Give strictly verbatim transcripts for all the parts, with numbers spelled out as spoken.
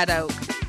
Red Oak.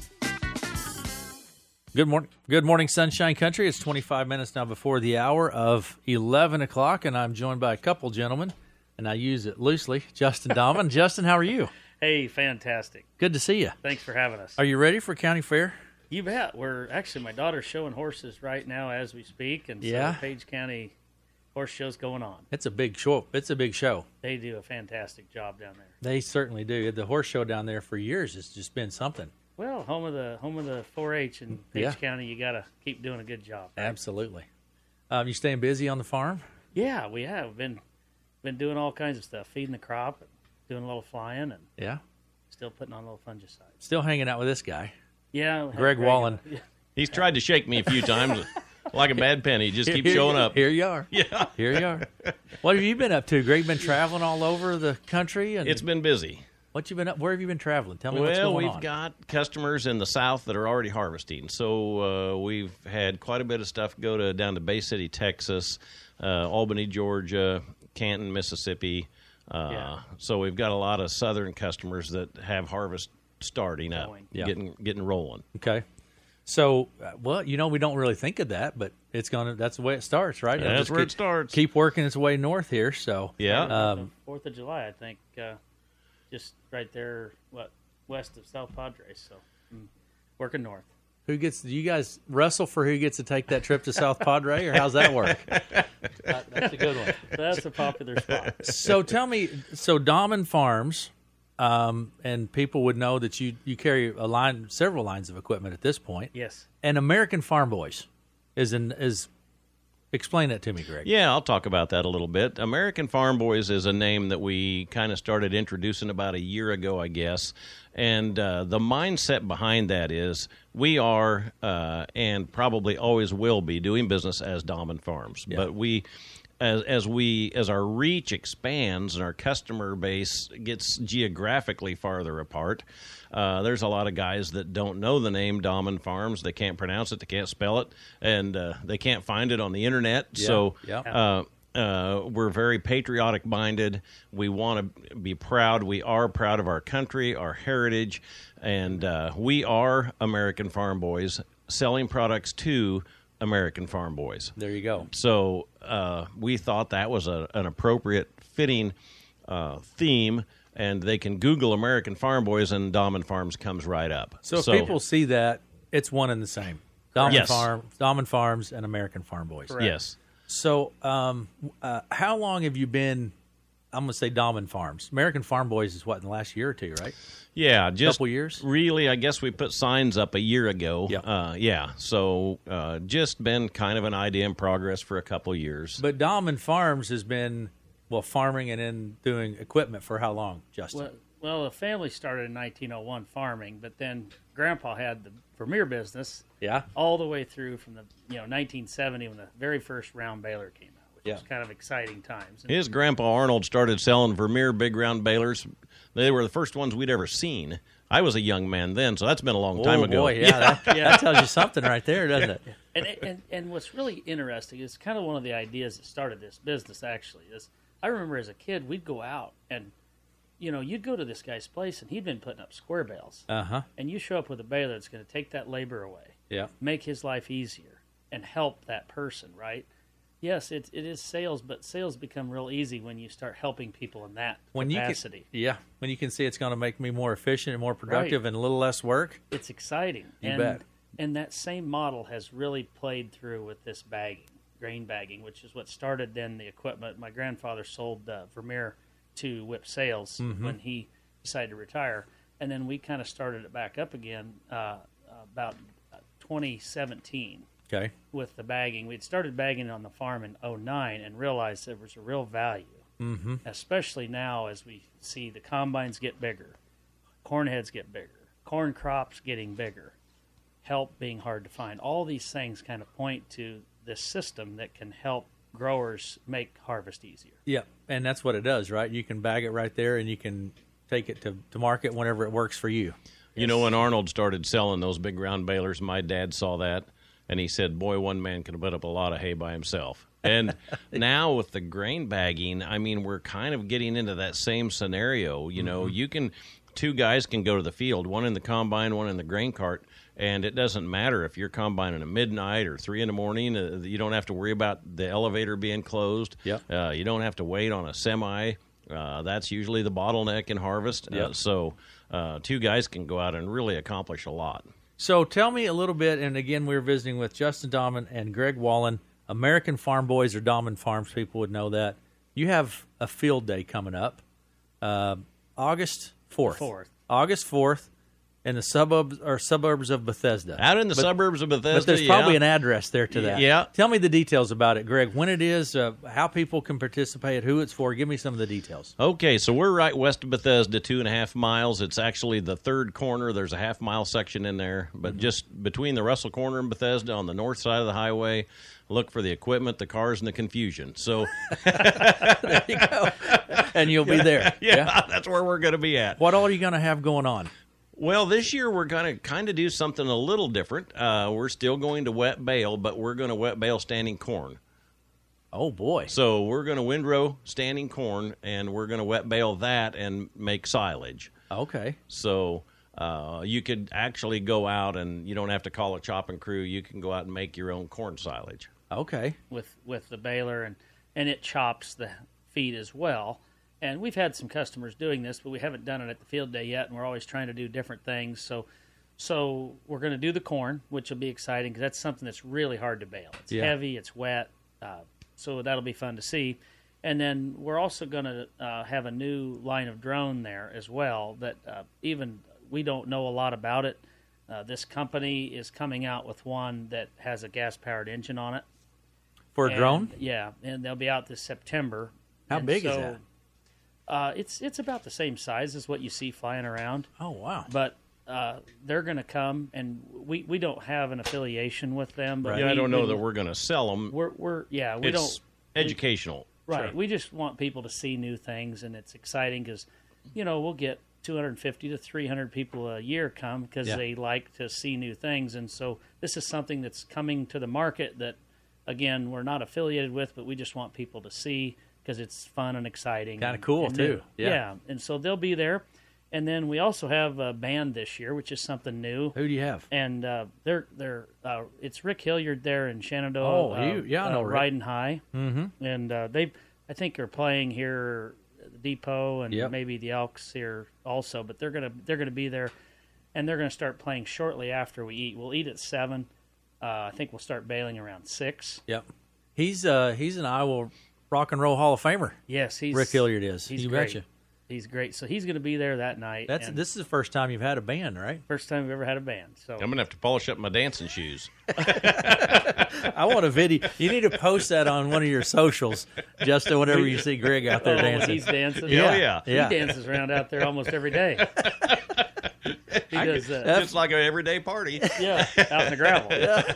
Good morning, good morning, Sunshine Country. It's twenty-five minutes now before the hour of eleven o'clock, and I'm joined by a couple gentlemen, and I use it loosely. Justin Dahman. Justin, how are you? Hey, fantastic. Good to see you. Thanks for having us. Are you ready for county fair? You bet. We're actually, my daughter's showing horses right now as we speak, and so Yeah. the Page County Horse Show's going on. It's a big show. It's a big show. They do a fantastic job down there. They certainly do. The horse show down there for years has just been something. Well, home of the home of the four H in Page Yeah. County, you got to keep doing a good job. Right? Absolutely. Um, you staying busy on the farm? Yeah, we have been been doing all kinds of stuff, feeding the crop, and doing a little flying, and Yeah. still putting on a little fungicide. Still hanging out with this guy, Yeah, Greg Wallen. Yeah. He's tried to shake me a few times, like a bad penny. Just keeps Here- showing up. Here you are. Yeah, Here you are. What have you been up to, Greg? Been traveling all over the country, and it's been busy. what you been up? Where have you been traveling? Tell me what's Well, going we've on. got customers in the south that are already harvesting, so uh, we've had quite a bit of stuff go to down to Bay City, Texas, uh, Albany, Georgia, Canton, Mississippi. Uh, Yeah. So we've got a lot of southern customers that have harvest starting up, Going. Yeah. getting getting rolling. Okay. So, uh, well, you know, we don't really think of that, but it's gonna. That's the way it starts, right? It'll That's just where keep- it starts. Keep working its way north here. So, Yeah. Um, Fourth of July, I think, uh, just right there, what west of South Padres. So, mm, working north. who gets? Do you guys wrestle for who gets to take that trip to South Padre, or how's that work? That- that's a good one. That's a popular spot. So, tell me. So, Dahman Farms, um, and people would know that you you carry a line, several lines of equipment at this point. Yes. And American Farm Boys is in is. Explain that to me, Greg. Yeah, I'll talk about that a little bit. American Farm Boys is a name that we kind of started introducing about a year ago, I guess. And uh, the mindset behind that is we are uh, and probably always will be doing business as Dahman Farms. Yeah. But we, as as we as our reach expands and our customer base gets geographically farther apart, uh, there's a lot of guys that don't know the name Dahman Farms. They can't pronounce it, they can't spell it, and uh, they can't find it on the internet. Yeah, So yeah. uh, uh, we're very patriotic minded. We want to be proud. We are proud of our country, our heritage, and uh, we are American Farm Boys selling products to American Farm Boys. There you go. So uh, we thought that was a, an appropriate, fitting uh, theme, and they can Google American Farm Boys, and Dahman Farms comes right up. So if people see that, it's one and the same. Dahman Yes. Farm, Dahman Farms, and American Farm Boys. Correct. yes. So, um, uh, how long have you been? I'm going to say Dahman Farms. American Farm Boys is what, in the last year or two, right? Yeah, just Couple years? Really, I guess we put signs up a year ago. Yeah. uh, yeah. So uh, just been kind of an idea in progress for a couple years. But Dahman Farms has been, well, farming and then doing equipment for how long, Justin? Well, well, the family started in nineteen oh one farming, but then Grandpa had the Vermeer business yeah. all the way through from the you know nineteen seventy when the very first round baler came out, which Yeah. was kind of exciting times. And His grandpa Arnold started selling Vermeer big round balers. They were the first ones we'd ever seen. I was a young man then, so that's been a long time oh, ago. boy, yeah, That, that tells you something right there, doesn't it? and, and and what's really interesting is kind of one of the ideas that started this business. Actually, is I remember as a kid we'd go out and you know you'd go to this guy's place and he'd been putting up square bales, Uh huh. and you show up with a baler that's going to take that labor away, Yeah. make his life easier, and help that person. Right? Yes, it it is sales, but sales become real easy when you start helping people in that When you capacity. can, yeah, when you can see it's going to make me more efficient and more productive and a little less work. It's exciting. You and, bet. And that same model has really played through with this bagging, grain bagging, which is what started then the equipment. My grandfather sold uh, Vermeer to Whip Sales Mm-hmm. when he decided to retire. And then we kind of started it back up again uh, about uh, twenty seventeen Okay. with the bagging. We'd started bagging on the farm in oh nine and realized there was a real value, Mm-hmm. especially now as we see the combines get bigger, corn heads get bigger, corn crops getting bigger, help being hard to find. All these things kind of point to this system that can help growers make harvest easier. Yeah, and that's what it does, right? You can bag it right there, and you can take it to, to market whenever it works for you. You know, when Arnold started selling those big round balers, my dad saw that, and he said, boy, one man can put up a lot of hay by himself. And now with the grain bagging, I mean, we're kind of getting into that same scenario. You know, Mm-hmm. you can two guys can go to the field, one in the combine, one in the grain cart, and it doesn't matter if you're combining at midnight or three in the morning. Uh, you don't have to worry about the elevator being closed. Yep. Uh, you don't have to wait on a semi. Uh, that's usually the bottleneck in harvest. Yep. Uh, so uh, two guys can go out and really accomplish a lot. So tell me a little bit, and again, we were visiting with Justin Dahman and Greg Wallen, American Farm Boys or Dahman Farms. People would know that. You have a field day coming up, uh, August fourth. Fourth. August fourth, in the suburbs or suburbs of Bethesda. Out in the But- suburbs of Bethesda, But there's yeah. probably an address there to that. Yeah. Tell me the details about it, Greg. When it is, uh, how people can participate, who it's for. Give me some of the details. Okay, so we're right west of Bethesda, two and a half miles. It's actually the third corner. There's a half mile section in there, but Mm-hmm. just between the Russell Corner and Bethesda on the north side of the highway. Look for the equipment, the cars, and the confusion. So, There you go. And you'll be there. yeah, that's where we're going to be at. What all are you going to have going on? Well, this year we're going to kind of do something a little different. Uh, we're still going to wet bale, but we're going to wet bale standing corn. Oh, boy. So we're going to windrow standing corn, and we're going to wet bale that and make silage. Okay. So uh, you could actually go out and you don't have to call a chopping crew. You can go out and make your own corn silage. Okay. with with the baler, and and it chops the feed as well. And we've had some customers doing this, but we haven't done it at the field day yet, and we're always trying to do different things. So so we're going to do the corn, which will be exciting because that's something that's really hard to bale. It's Yeah. heavy, it's wet, uh, so that'll be fun to see. And then we're also going to uh, have a new line of drone there as well that uh, even we don't know a lot about it. Uh, this company is coming out with one that has a gas-powered engine on it. For a And, drone? Yeah, and they'll be out this September. How And big is so, that? Uh, it's it's about the same size as what you see flying around, Oh, wow. but uh, they're going to come, and we, we don't have an affiliation with them. But Yeah, we, I don't know we, that we're going to sell them. we're we're yeah we It's don't educational. right. Sure. We just want people to see new things, and it's exciting because you know we'll get two hundred fifty to three hundred people a year come because Yeah. they like to see new things, and so this is something that's coming to the market that. Again, we're not affiliated with, but we just want people to see because it's fun and exciting. Kinda and- cool, and too. new. Yeah. yeah, and so they'll be there. And then we also have a band this year, which is something new. Who do you have? And uh, they're they're uh, it's Rick Hilliard there in Shenandoah. Oh, uh, you- yeah, I know uh, Rick. Riding High, Mm-hmm. and uh, they I think are playing here at the Depot and Yep. maybe the Elks here also. But they're gonna they're gonna be there, and they're gonna start playing shortly after we eat. We'll eat at seven. Uh, I think we'll start bailing around six. Yep. He's uh he's an Iowa Rock and Roll Hall of Famer. Yes, he's Rick Hilliard is. He's You great. betcha. He's great. So he's going to be there that night. That's and this is the first time you've had a band, right? first time we've ever had a band. So I'm going to have to polish up my dancing shoes. I want a video. You need to post that on one of your socials, Justin. Whenever you see Greg out there oh, when dancing, he's dancing. Yeah, oh, yeah. yeah. He dances around out there almost every day. He does that. Just like an everyday party. Yeah, out in the gravel.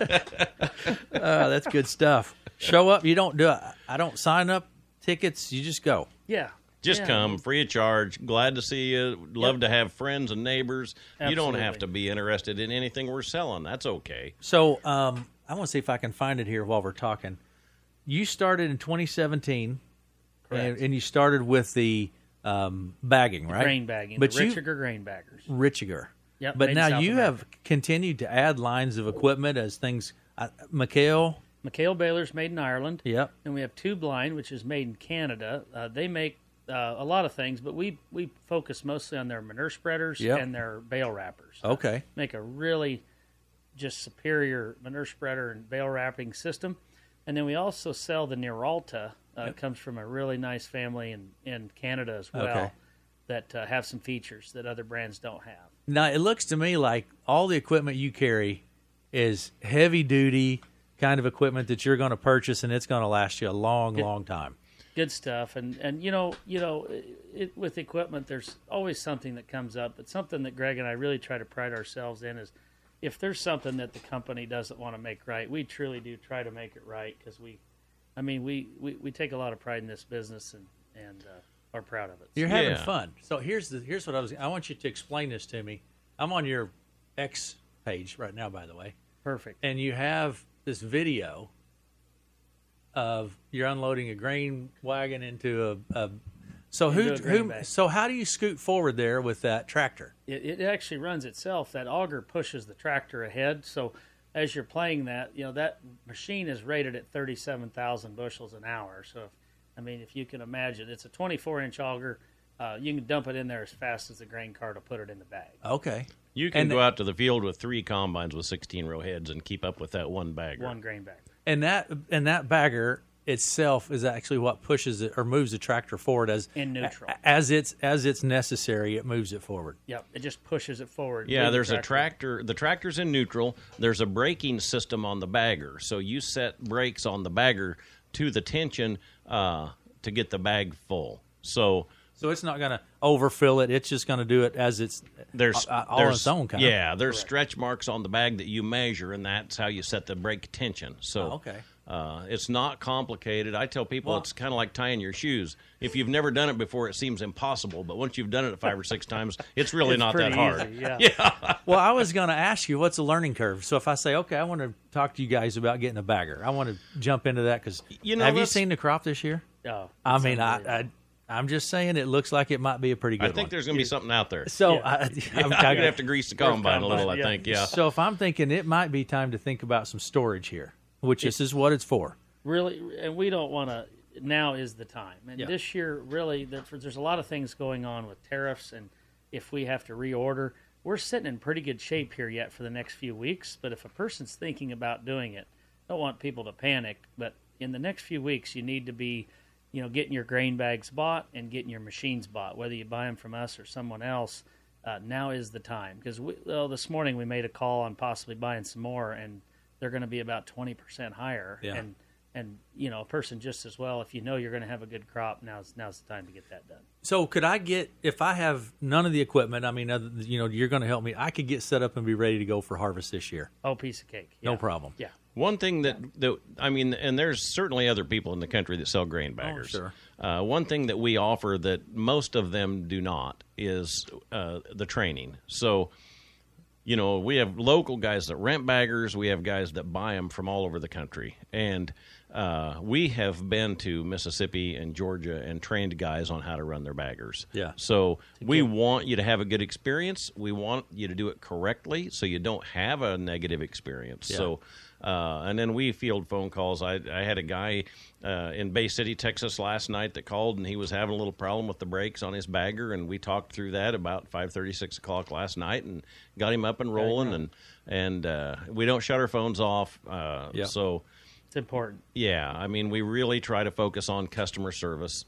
Uh, that's good stuff. Show up. You don't do it. I don't sign up tickets. You just go. Yeah. Just Yeah. come, free of charge. Glad to see you. Love Yep. to have friends and neighbors. You don't have Absolutely. to be interested in anything we're selling. That's okay. So um, I want to see if I can find it here while we're talking. You started in twenty seventeen, and, Correct. and you started with the um, bagging, right? Grain bagging. But the you, Richiger grain baggers. Richiger. Yep, But made in now South you America. have continued to add lines of equipment as things. Uh, McHale. McHale Baler's made in Ireland. Yep. And we have Tube Line, which is made in Canada. Uh, they make uh, a lot of things, but we, we focus mostly on their manure spreaders Yep. and their bale wrappers. Okay. Make a really just superior manure spreader and bale wrapping system. And then we also sell the Neuralta. Uh, It comes from a really nice family in, in Canada as well Okay. that uh, have some features that other brands don't have. Now it looks to me like all the equipment you carry is heavy duty kind of equipment that you're going to purchase, and it's going to last you a long, Good. long time. Good stuff, and and you know you know it, with equipment, there's always something that comes up. But something that Greg and I really try to pride ourselves in is if there's something that the company doesn't want to make right, we truly do try to make it right because we, I mean we, we, we take a lot of pride in this business and and uh, are proud of it. You're having Yeah. fun. So here's the here's what I was. I want you to explain this to me. I'm on your X page right now, by the way, Perfect. and you have this video of you're unloading a grain wagon into a, a So into who a grain who? bag. So how do you scoot forward there with that tractor? It, it actually runs itself. That auger pushes the tractor ahead. So as you're playing that, you know, that machine is rated at thirty-seven thousand bushels an hour. So, if, I mean, if you can imagine, it's a twenty-four inch auger. Uh, you can dump it in there as fast as the grain cart will put it in the bag. Okay. You can And go the- out to the field with three combines with sixteen row heads and keep up with that one bagger. One grain bag. And that and that bagger itself is actually what pushes it or moves the tractor forward as In neutral. a- as it's as it's necessary. It moves it forward. Yep, it just pushes it forward. Yeah, Move the there's a tractor. The tractor's in neutral. There's a braking system on the bagger, so you set brakes on the bagger to the tension uh, to get the bag full. So So it's not going to overfill it. It's just going to do it as it's there's uh, all on there's, its own kind of. yeah, there's stretch marks on the bag that you measure, and that's how you set the brake tension. So Oh, okay. Uh, it's not complicated. I tell people Well- it's kind of like tying your shoes. If you've never done it before, it seems impossible. But once you've done it five or six times, it's really It's not that pretty hard. easy, yeah. Well, I was going to ask you, what's the learning curve? So if I say, okay, I want to talk to you guys about getting a bagger, I want to jump into that because You know, have you that's- seen the crop this year? Oh, I it's mean, I, unbelievable. I I'm just saying it looks like it might be a pretty good I think one. there's going to be something out there. So Yeah. I, I'm You're kinda- going to have to grease the combine a little, I combine, yeah. think. Yeah. So if I'm thinking it might be time to think about some storage here, which this is what it's for. really, and we don't want to. Now is the time. And Yeah. this year, really, the, there's a lot of things going on with tariffs, and if we have to reorder, we're sitting in pretty good shape here yet for the next few weeks. But if a person's thinking about doing it, I don't want people to panic. But in the next few weeks, you need to be, you know, getting your grain bags bought and getting your machines bought, whether you buy them from us or someone else. Uh, now is the time because we, well, this morning we made a call on possibly buying some more, and they're going to be about twenty percent higher. Yeah. And and you know, a person just as well. If you know you're going to have a good crop, now's now's the time to get that done. So could I get, if I have none of the equipment, I mean, other, you know, you're going to help me, I could get set up and be ready to go for harvest this year. Oh, piece of cake. No Yeah. problem. Yeah. One thing that, that I mean, and there's certainly other people in the country that sell grain baggers. sure. Uh, one thing that we offer that most of them do not is uh, the training. So, you know, we have local guys that rent baggers. We have guys that buy them from all over the country. And uh, we have been to Mississippi and Georgia and trained guys on how to run their baggers. Yeah. So we want you to have a good experience. We want you to do it correctly so you don't have a negative experience. Yeah. So, uh, and then we field phone calls. I, I had a guy uh, in Bay City, Texas last night that called, and he was having a little problem with the brakes on his bagger, and we talked through that about five thirty, six o'clock last night and got him up and rolling. And and uh, we don't shut our phones off. Uh, Yeah. So, It's important yeah, I mean, we really try to focus on customer service.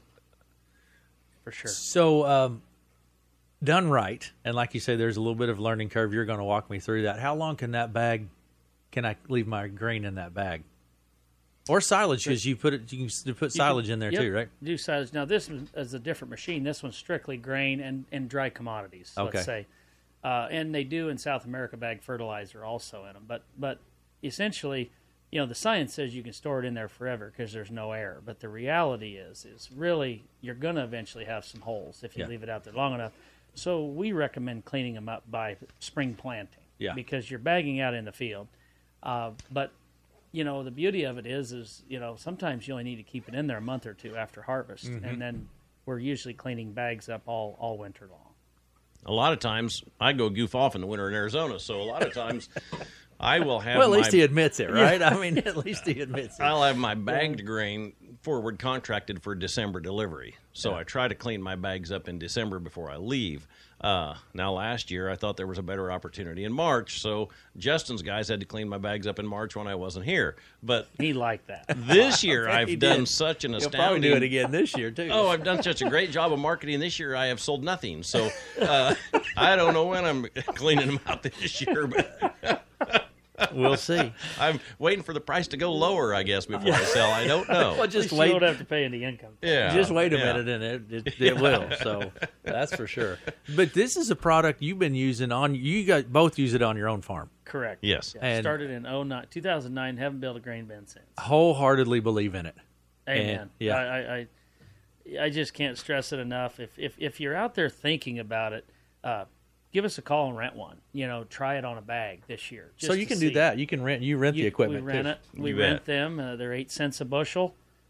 for sure. So um, done right, and like you say, there's a little bit of learning curve. You're going to walk me through that. How long can that bag, can I leave my grain in that bag? Or silage, because you put it, you can put silage in there Yep, too, right? Do silage. Now this is is a different machine. This one's strictly grain and, and dry commodities. Okay. Let's say, uh, and they do in South America bag fertilizer also in them. But but essentially, you know, the science says you can store it in there forever because there's no air. But the reality is is really you're going to eventually have some holes if you Yeah. leave it out there long enough. So we recommend cleaning them up by spring planting. Yeah. Because you're bagging out in the field, uh, but you know, the beauty of it is, is, you know, sometimes you only need to keep it in there a month or two after harvest. Mm-hmm. And then we're usually cleaning bags up all, all winter long. A lot of times, I go goof off in the winter in Arizona, so a lot of times I will have Well, at my, least he admits it, right? I mean, at least he admits it. I'll have my bagged grain forward contracted for December delivery. So Yeah. I try to clean my bags up in December before I leave. Uh, now, last year, I thought there was a better opportunity in March, so Justin's guys had to clean my bags up in March when I wasn't here. But He liked that. this year, bet I've he done did. such an He'll astounding... probably do it again this year too. Oh, I've done such a great job of marketing this year. I have sold nothing. So uh, I don't know when I'm cleaning them out this year, but we'll see. I'm waiting for the price to go lower, I guess, before I sell. I don't know. Well, just You wait. don't have to pay any income. Yeah, Just wait a yeah. minute, and it it, it will. So that's for sure. But this is a product you've been using on. You guys both use it on your own farm. Correct. Yes. Yeah, And- started in oh nine, two thousand nine, haven't built a grain bin since. Wholeheartedly believe in it. Amen. And- yeah. I, I, I, I just can't stress it enough. If, if, if you're out there thinking about it, uh, give us a call and rent one. You know, try it on a bag this year. So just you to can do see. that. You can rent. You rent You- the equipment. We rent too. it. We You rent bet. them. Uh, they're eight cents a bushel.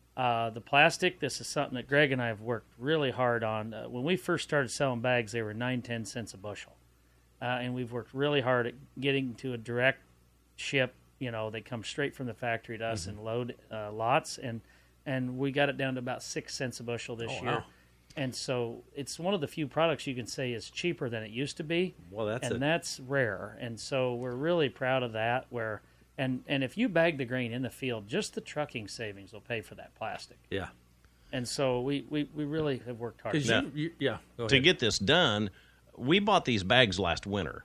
Uh, the plastic, this is something that Greg and I have worked really hard on. Uh, when we first started selling bags, they were nine, ten cents a bushel. Uh, and we've worked really hard at getting to a direct ship. You know, they come straight from the factory to us mm-hmm. and load uh, lots. And, and we got it down to about six cents a bushel this oh, year. Wow. And so it's one of the few products you can say is cheaper than it used to be. Well, that's and a... that's rare. And so we're really proud of that. Where and and if you bag the grain in the field, just the trucking savings will pay for that plastic. Yeah. And so we, we, we really have worked hard. Now, you, you, yeah. Go to ahead. get this done, we bought these bags last winter.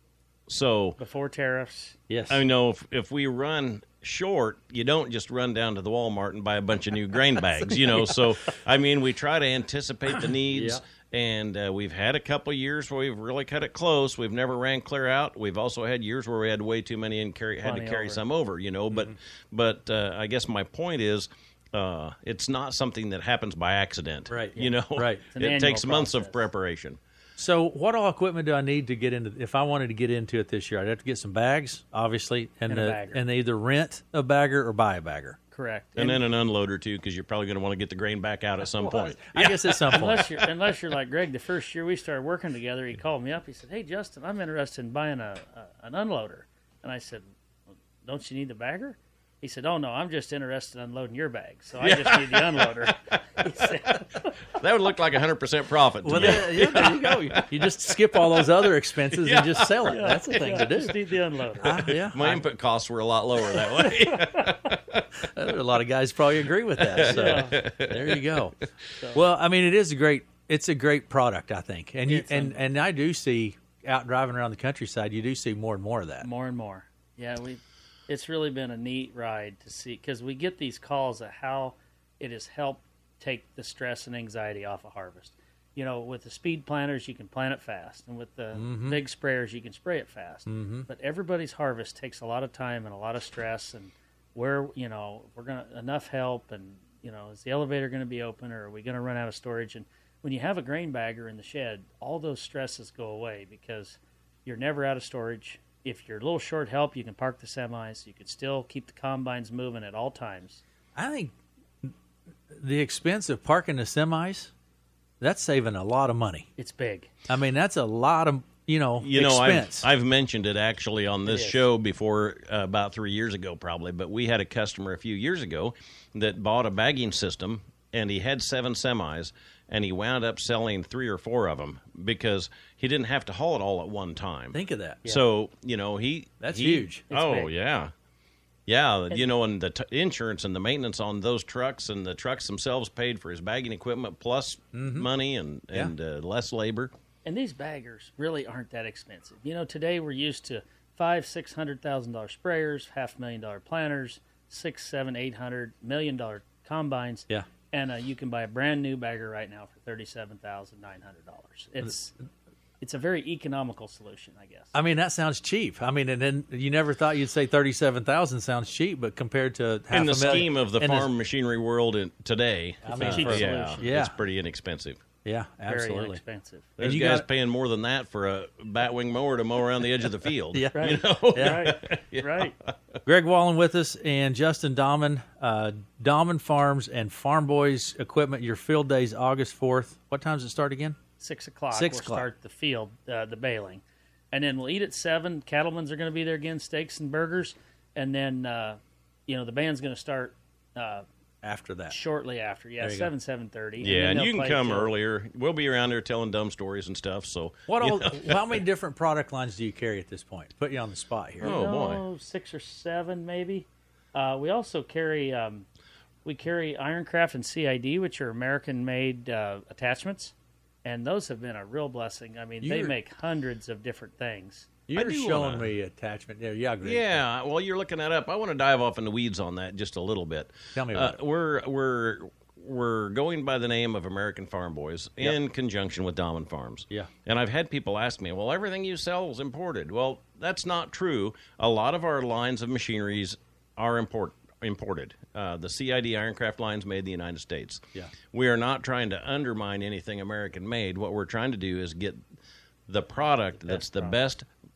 So before tariffs. Yes. I know if, if we run short, you don't just run down to the Walmart and buy a bunch of new grain bags, you know. Yeah. So, I mean, we try to anticipate the needs, yeah. and uh, we've had a couple of years where we've really cut it close. We've never ran clear out. We've also had years where we had way too many and carry, had Plenty to carry over. some over, you know. Mm-hmm. But, but uh, I guess my point is, uh, it's not something that happens by accident, right? You know, right? It takes months process. of preparation. So what all equipment do I need to get into? If I wanted to get into it this year, I'd have to get some bags, obviously, and, And a the, bagger. and they either rent a bagger or buy a bagger. Correct. And, and then an unloader, too, because you're probably going to want to get the grain back out at some Well, point. I guess at some point. Unless you're, unless you're like Greg, the first year we started working together, he called me up. He said, "Hey, Justin, I'm interested in buying a, a an unloader." And I said, well, "Don't you need the bagger?" He said, "Oh, no, I'm just interested in unloading your bag, so I just need the unloader." He said, that would look like one hundred percent profit to Well, me. there, yeah, there you go. You just skip all those other expenses Yeah. and just sell it. Yeah, That's the thing yeah, to do. Just need the unloader. I, yeah, My I- input costs were a lot lower that way. a lot of guys probably agree with that. So Yeah. there you go. Well, I mean, it is a great. It's a great product, I think, and you It's and and I do see out driving around the countryside, you do see more and more of that. More and more. Yeah, we. It's really been a neat ride to see because we get these calls at how it has helped take the stress and anxiety off of harvest. You know, with the speed planters, you can plant it fast, and with the Mm-hmm. big sprayers, you can spray it fast. Mm-hmm. But everybody's harvest takes a lot of time and a lot of stress. And where you know we're gonna enough help, and you know, is the elevator going to be open, or are we going to run out of storage? And when you have a grain bagger in the shed, all those stresses go away because you're never out of storage. If you're a little short help, you can park the semis. You can still keep the combines moving at all times. I think the expense of parking the semis, that's saving a lot of money. It's big. I mean, that's a lot of, you know, You know, expense. I've, I've mentioned it actually on this It is. show before, uh, about three years ago probably, but we had a customer a few years ago that bought a bagging system, and he had seven semis, and he wound up selling three or four of them because he didn't have to haul it all at one time. Think of that. So, you know, he... That's he- huge. It's oh, big. yeah. Yeah, you know, and the t- insurance and the maintenance on those trucks and the trucks themselves paid for his bagging equipment plus money and, Yeah. and uh, less labor. And these baggers really aren't that expensive. You know, today we're used to five, six hundred thousand dollar sprayers, half million dollar planters, six, seven, eight hundred million dollar combines. Yeah. And uh, you can buy a brand new bagger right now for thirty-seven thousand nine hundred dollars. It's it's a very economical solution, I guess. I mean, that sounds cheap. I mean, and then you never thought you'd say thirty-seven thousand sounds cheap, but compared to half In the a million, scheme of the in farm machinery world in, today, I It's mean, a cheap for- yeah, solution. Yeah. it's pretty inexpensive. yeah, Very absolutely. inexpensive. There's you guys got- paying more than that for a batwing mower to mow around the edge of the field. Yeah. Right. You know? Yeah. Right. Right. Greg Wallen with us and Justin Dahman, uh, Dahman Farms and Farm Boys Equipment. Your field days August fourth. What time does it start again? Six o'clock. Six we'll o'clock. start the field, uh, the baling, and then we'll eat at seven. Cattlemen's are going to be there again, steaks and burgers, and then uh, you know the band's going to start uh, After that. shortly after. Yeah, There you go. seven seven thirty. Yeah, and you can come till, earlier. We'll be around there telling dumb stories and stuff. So What you all, know. how many different product lines do you carry at this point? Put you on the spot here. Oh, boy. no, six or seven maybe. Uh, we also carry um, we carry Ironcraft and C I D, which are American-made uh, attachments, and those have been a real blessing. I mean, they You're- make hundreds of different things. You I were do showing wanna- me attachment. Yeah, yeah, Greg. Yeah, well, you're looking that up. I want to dive off in the weeds on that just a little bit. Tell me about uh, it. We're we're we're going by the name of American Farm Boys Yep. in conjunction with Dahman Farms. Yeah. And I've had people ask me, well, everything you sell is imported. Well, that's not true. A lot of our lines of machineries are import, imported. Uh, the C I D Ironcraft line's made in the United States. Yeah. We are not trying to undermine anything American-made. What we're trying to do is get the product that's the product. best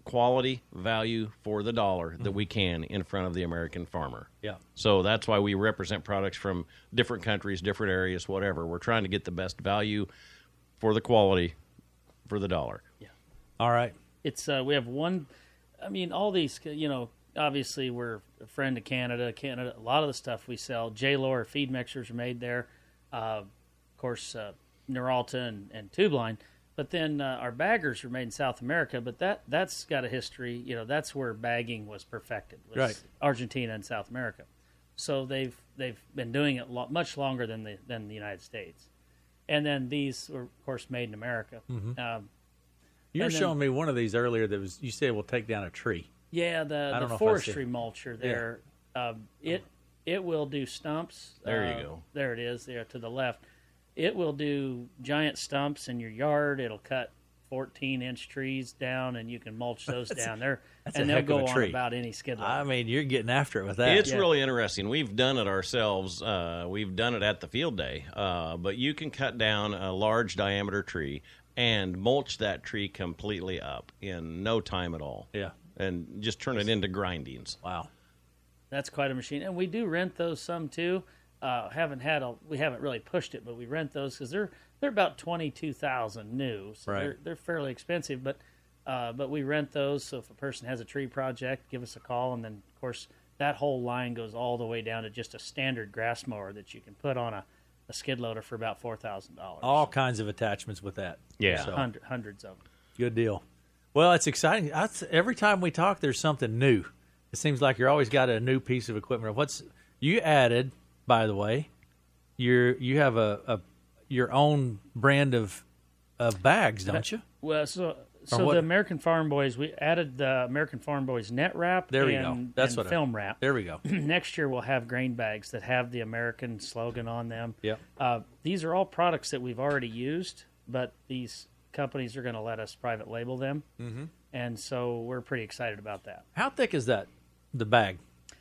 quality value for the dollar that we can in front of the American farmer. Yeah. So that's why we represent products from different countries, different areas, whatever. We're trying to get the best value for the quality for the dollar. Yeah. All right. It's uh, we have one. I mean, all these. You know, obviously we're a friend of Canada. Canada. A lot of the stuff we sell, J-Lore feed mixers are made there. Uh, of course, uh, Neuralta and, and Tube Line. But then uh, our baggers are made in South America. But that that's got a history. You know, that's where bagging was perfected. Was Right. Argentina and South America. So they've they've been doing it lo- much longer than the than the United States. And then these were, of course, made in America. Mm-hmm. Um, You were and then- showing me one of these earlier that was, you said will take down a tree. Yeah, I the, don't the know if I forestry see- mulcher there. Um, it it will do stumps. There you uh, go. There it is. There to the left. It will do giant stumps in your yard. It'll cut fourteen inch trees down, and you can mulch those down there. that's and a they'll heck of go a on tree. about any skid loader. I mean, you're getting after it with that. It's Yeah. really interesting. We've done it ourselves. Uh, we've done it at the field day. Uh, but you can cut down a large diameter tree and mulch that tree completely up in no time at all. Yeah. And just turn it into grindings. Wow. That's quite a machine, and we do rent those some too. Uh, haven't had a we haven't really pushed it, but we rent those because they're they're about twenty two thousand new, so Right. they're they're fairly expensive. But uh, but we rent those, so if a person has a tree project, give us a call, and then of course that whole line goes all the way down to just a standard grass mower that you can put on a, a skid loader for about four thousand dollars. All kinds of attachments with that. Yeah. So, Hundred, hundreds of them. good deal. Well, it's exciting. I, every time we talk, there's something new. It seems like you're always got a new piece of equipment. What's you added, by the way? You're you have a, a your own brand of of bags, don't you? Well, so so what- the American Farm Boys, we added the American Farm Boys net wrap There we and, go. That's and what I- film wrap. There we go. Next year we'll have grain bags that have the American slogan on them. Yep. Uh, these are all products that we've already used, but these companies are going to let us private label them, mm-hmm. and so we're pretty excited about that. How thick is that? The bag.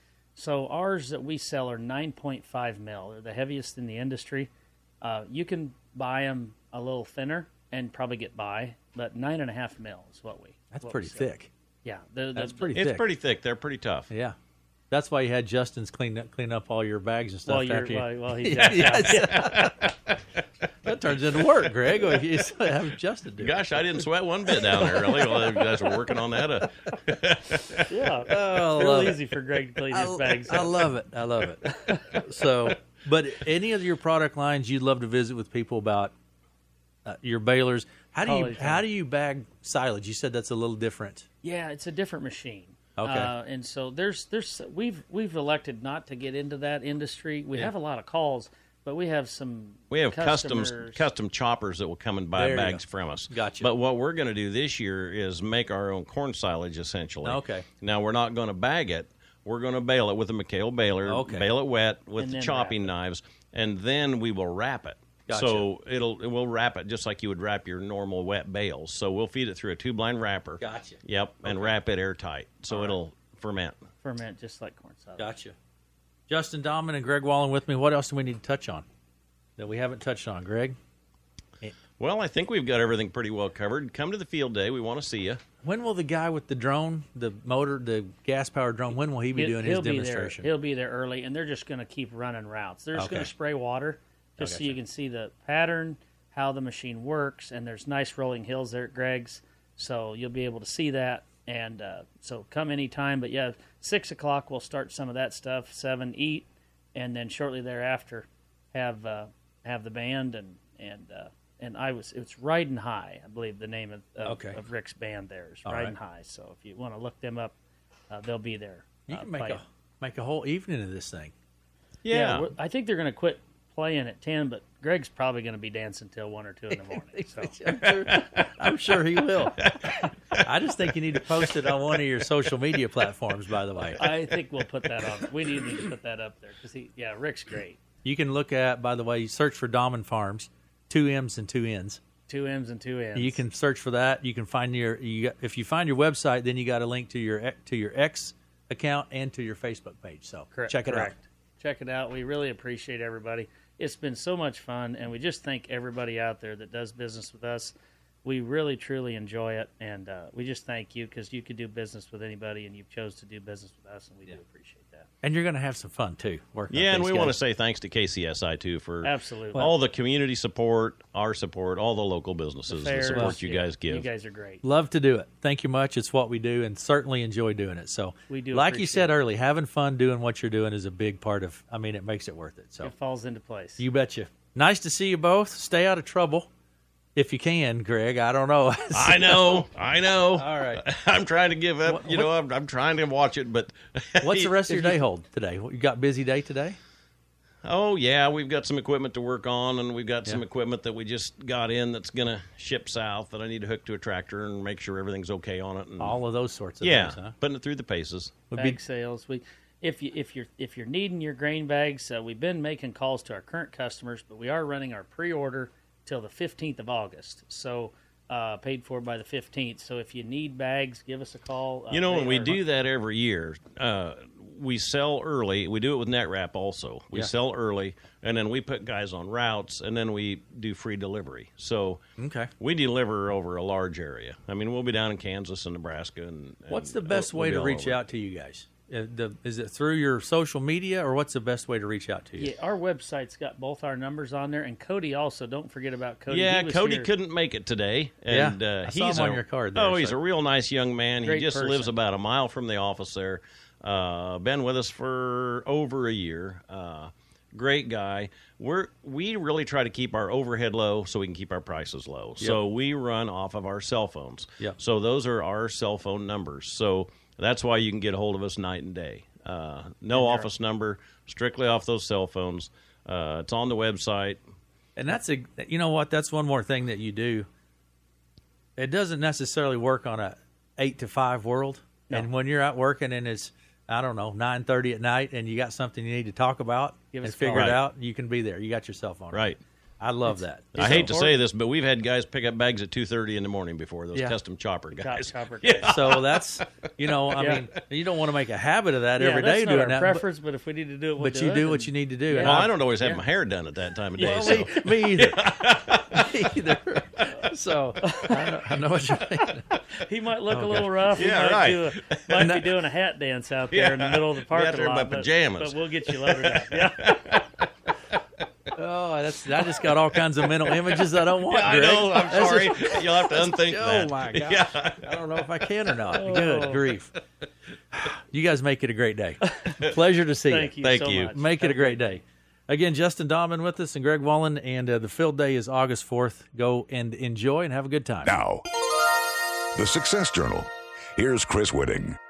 So ours that we sell are nine point five mil. They're the heaviest in the industry. Uh, you can buy them a little thinner and probably get by, but nine and a half mil is what we. That's what pretty we sell. thick. Yeah, the, the, That's pretty It's thick. pretty thick. They're pretty tough. Yeah. That's why you had Justin's clean up, clean up all your bags and stuff Well, you're, after you. well, well, he's Yeah, yeah, yes. That turns into work, Greg. Well, you have Justin do it. Gosh, I didn't sweat one bit down there, really. Well, you guys were working on that. Uh, yeah. Oh, It's love real it. easy for Greg to clean I, his bags I up. love it. I love it. So, but any of your product lines you'd love to visit with people about uh, your balers. How do you Always, how yeah. do you bag silage? You said that's a little different. Yeah, it's a different machine. Okay. Uh, and so there's there's we've we've elected not to get into that industry. We Yeah. have a lot of calls, but we have some We have custom customers. custom choppers that will come and buy There you bags go. from us. Gotcha. But what we're going to do this year is make our own corn silage, essentially. Okay. Now, we're not going to bag it. We're going to bale it with a McHale baler, Okay. bale it wet with And the then chopping wrap knives, and then we will wrap it. Gotcha. So it'll it will wrap it just like you would wrap your normal wet bales. So we'll feed it through a tube line wrapper. Gotcha. Yep, and wrap it airtight so All right. it'll ferment. ferment just like corn silage. Gotcha. Justin Dahman and Greg Wallen with me. What else do we need to touch on that we haven't touched on, Greg? Well, I think we've got everything pretty well covered. Come to the field day. We want to see you. When will the guy with the drone, the motor, the gas-powered drone, when will he be He'll- doing his he'll be demonstration? There, he'll be there early, and they're just going to keep running routes. They're just Okay. going to spray water just so gotcha. you can see the pattern, how the machine works, and there's nice rolling hills there at Greg's, so you'll be able to see that. And uh, so come anytime. But yeah, six o'clock we'll start some of that stuff. Seven eat, and then shortly thereafter have uh, have the band and and uh, and I was it's Riding High, I believe the name of of, Okay. of Rick's band there is All Riding right. High. So if you want to look them up, uh, they'll be there. You uh, can make playing. a make a whole evening of this thing. Yeah. we're- I think they're going to quit playing at ten, but Greg's probably going to be dancing till one or two in the morning. So I'm sure, I'm sure he will. I just think you need to post it on one of your social media platforms. By the way, I think we'll put that on. We need to put that up there because he, yeah, Rick's great. you can look at. By the way, you search for Dahman Farms, two M's and two N's. Two M's and two N's. You can search for that. You can find your. You got, if you find your website, then you got a link to your to your X account and to your Facebook page. So Correct, check it correct. Check it out. We really appreciate everybody. It's been so much fun, and we just thank everybody out there that does business with us. we really, truly enjoy it, and uh, we just thank you because you could do business with anybody, and you chose to do business with us, and we yeah. do appreciate that. And you're going to have some fun, too. Working yeah, with and we guys. want to say thanks to K C S I, too, for Absolutely. all the community support, our support, all the local businesses, the, fairs, the support you yeah, guys give. You guys are great. Love to do it. Thank you much. It's what we do, and certainly enjoy doing it. So, we do like you said it. earlier, having fun doing what you're doing is a big part of, I mean, it makes it worth it. So It falls into place. You betcha. Nice to see you both. Stay out of trouble. If you can, Greg, I don't know. I know, I know. All right. I'm trying to give up. What, you know, I'm, I'm trying to watch it, but what's the rest of your day hold today? You got a busy day today? Oh yeah, we've got some equipment to work on, and we've got yeah. some equipment that we just got in that's going to ship south that I need to hook to a tractor and make sure everything's okay on it. And, all of those sorts of yeah, things, huh? putting it through the paces. Would Bag be, sales. We, if you if you're if you're needing your grain bags, uh, we've been making calls to our current customers, but we are running our pre-order till the fifteenth of August. So uh, paid for by the fifteenth. So if you need bags, give us a call. Uh, You know, they and we are- do that every year. Uh, we sell early. We do it with NetWrap also. We Yeah. sell early, and then we put guys on routes, and then we do free delivery. So okay. we deliver over a large area. I mean, we'll be down in Kansas and Nebraska. And, and What's the best we'll way be to all reach over. out to you guys? Uh, the, is it through your social media, or what's the best way to reach out to you? Yeah, our website's got both our numbers on there, and Cody also. Don't forget about Cody. Yeah, He was Cody here. couldn't make it today, and Yeah, uh, I saw he's him on a, your card there, oh, he's so- a real nice young man. Great he just person. lives about a mile from the office there. Uh, been with us for over a year. Uh, great guy. We're we really try to keep our overhead low so we can keep our prices low. So we run off of our cell phones. Yep. So those are our cell phone numbers. So that's why you can get a hold of us night and day. Uh, no office number, strictly off those cell phones. Uh, it's on the website. And that's a, you know what? That's one more thing that you do. It doesn't necessarily work on a eight to five world. No. And when you're out working and it's, I don't know, nine thirty at night, and you got something you need to talk about Give and us a call. figure it Right. out, you can be there. You got your cell phone. Right. I love that. I hate to say this, but we've had guys pick up bags at two thirty in the morning before, those Yeah. custom chopper Chop- guys. chopper Yeah. guys. So that's, you know, I Yeah. mean, you don't want to make a habit of that Yeah, every that's day not doing our that. but- preference, but if we need to do it, we'll But do you it, do and- what you need to do. Yeah. And Well, I- I don't always have Yeah. my hair done at that time of day. Well, so. me, me either. me either. So I know, I know what you mean. He might look Oh, a little gosh. rough. He Yeah, might, right. do a, might be doing a hat dance out there Yeah. in the middle of the Be out parking there in lot. my but- pajamas. But, we'll get you loaded up. Yeah. Oh, that's I just got all kinds of mental images I don't want. Yeah, I Greg. know. I'm That's sorry. just- You'll have to unthink oh that. my gosh! Yeah. I don't know if I can or not. Oh. Good grief! You guys make it a great day. Pleasure to see Thank you Thank so you. much. Make it Have a great day. Again, Justin Dahman with us and Greg Wallen, and uh, the field day is August fourth. Go and enjoy and have a good time. Now, the Success Journal. Here's Chris Whitting.